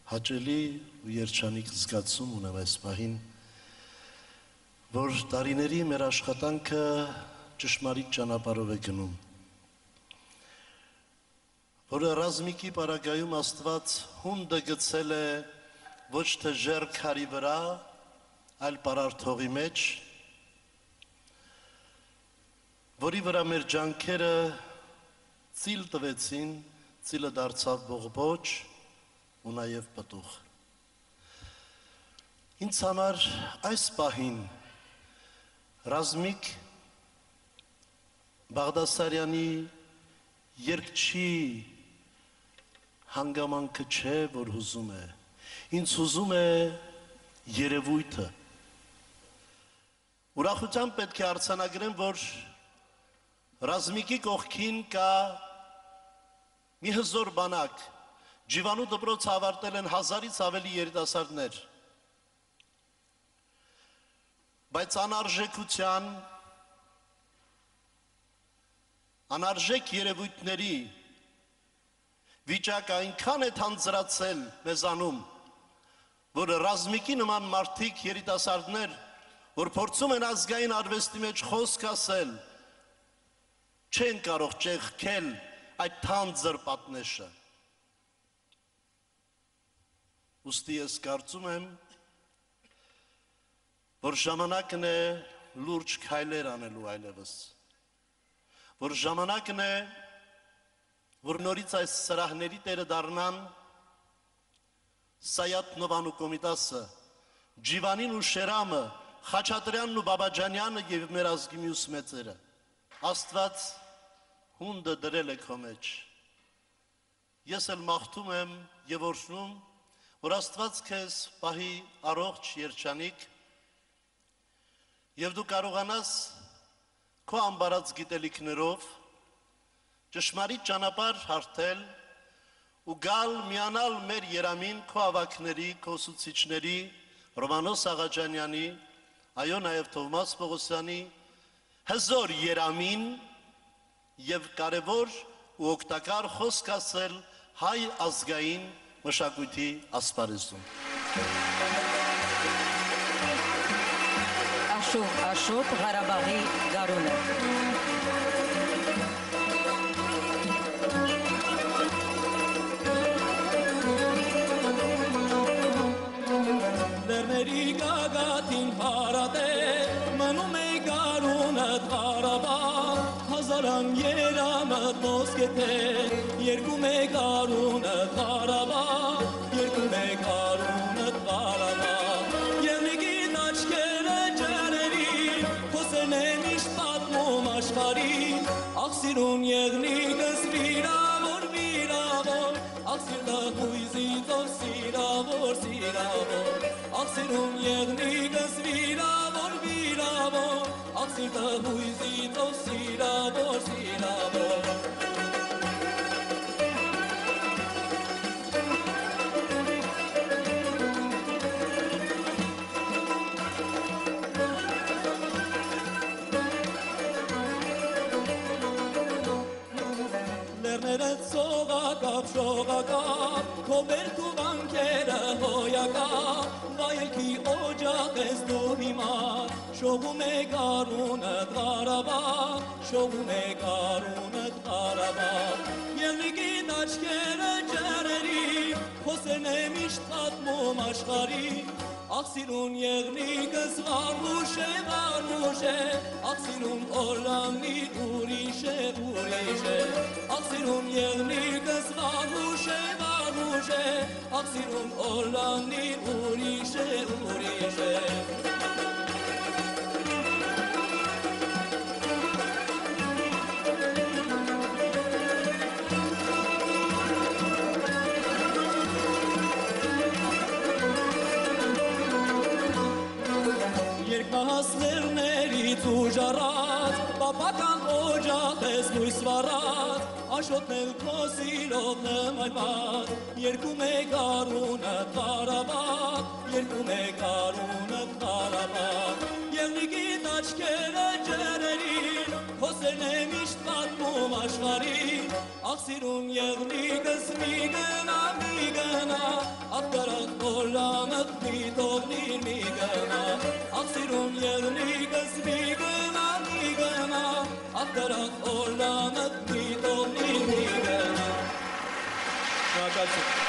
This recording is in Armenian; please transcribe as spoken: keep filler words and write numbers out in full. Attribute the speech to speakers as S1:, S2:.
S1: հաճելի ու երջանիկ զգացում ունեմ այս պահին, որ տարիների մեր աշխատանքը ճշմարիտ ճանապարհով է գնում, որը ռազմիկի պարագայում Աստված հունդը գցել է ոչ թե ժեռ վրա, այլ պարարթողի մեջ, որի վրա մեր ջանքերը ծիլ տվեցին, ծիլը դարձավ բողբոջ ու նաև պտուղ։ Ինձ համար այս պահին ռազմիկ Բաղդասարյանի երգչի հանգամանքը չէ, որ հուզում է, ինձ հուզում է երևույթը։ Ուրախությամբ պետք է արձանագրեմ, որ ռազմիկի կողքին կա մի հզոր բանակ, Ջիվանու դպրոցը ավարտել են հազարից ավելի երիտասարդներ, բայց անարժեքության, անարժեք երևույթների վիճակը այնքան է թանձրացել մեզանում, որ ռազմիկի նման մարդիկ երիտասարդներ, որ փորձում են ազգային արվեստի մեջ խոսք ասել, չեն կարող ճեղքել այդ թանձր պատնեշը։ Ուստի ես կարծում եմ, որ ժամանակն է լուրջ քայլեր անելու այլևս, որ ժամանակն է, որ նորից այս սրահների տերը դառնան Սայաթ-Նովան ու Կոմիտասը, Ջիվանին ու Շերամը, Խաչատրյանն ու Բաբաջանյանը և մեր ազգի մյուս մեծերը։ Աստված հունդը դրել է քո մեջ։ Ես էլ մաղթում եմ և օրհնում, որ Աստված քեզ պահի առողջ, երջանիկ, և դու կարողանաս քո ամբարած գիտելիքներով ճշմարիտ ճանապարհ հարթել ու գալ միանալ մեր երամին քո ավագների, քո ուսուցիչների, Ռոմանոս Աղաջանյանի, այո նաև Թովմաս Պողոսյանի հզոր երամին և կարևոր ու օգտակար խոսք ասել հայ ազգային մշակույթի ասպարեզում։
S2: Աշոտ, Աշոտ, Ղարաբաղի գարունը։
S3: Լեռների գագաթին հարատեր, մնում է գարունըտ Ղարաբաղ, հազարան երամըտ ոսկեթեր, երկում է գարունըտ Ղարաբաղ, երկում է գարունըտ Ղարաբաղ, եղնիկին աչքերը ջարերի, խոսեն է միշտ պատմում աշխարհին, ախ սիրուն եղնիկս վիրավոր, վիրավոր, ախ սիրտը հույզիցով սիրավոր, սիրավոր, ախ սիրուն եղնիկս վիրավոր, վիրավոր, ախ սիրտը հույզիցով սիրավոր, սիրավոր։ Լեռներդ սողակապ, շողակապ, քո բերքու վանքերը հոյակապ, վայելքի օջախ ես դու հիմար, շողում է գարունըտ Ղարաբաղ, շողում է գարունըտ Ղարաբաղ, եղնիկին աչքերը ջարերի, խոսեն է միշտ պատմում աշխարհին, ախ սիրուն եղնիկս վարմուշ է, վարմուշ է, ախ սիրուն օրլամնի ուրիշ է, ուրիշ է, ախ սիրուն եղնիկս վարմուշ է, վարմուշ է, ախ սիրուն օրլամնի ուրիշ է, ուրիշ է։ Երկնահասներներից ուժառած, պապական օջախ ես լույս վառած, աշոտն քո սիրով նմայված, երկում է գարունըտ Ղարաբաղ, երկում է գարունըտ Ղարաբաղ, եղնիկին աչքերը ջրերին, խոսեն է միշտ պատմում աշխարհին, ախ սիրուն եղնիկս մի գնա, մի գնա, ախ օրամըտ մի թողնիր մի գնա Ախ սիրուն եղնիկս մի գնա մի գնա Ախ դրախ օրամըտ մի թողնիր մի գնա Շնորհակալություն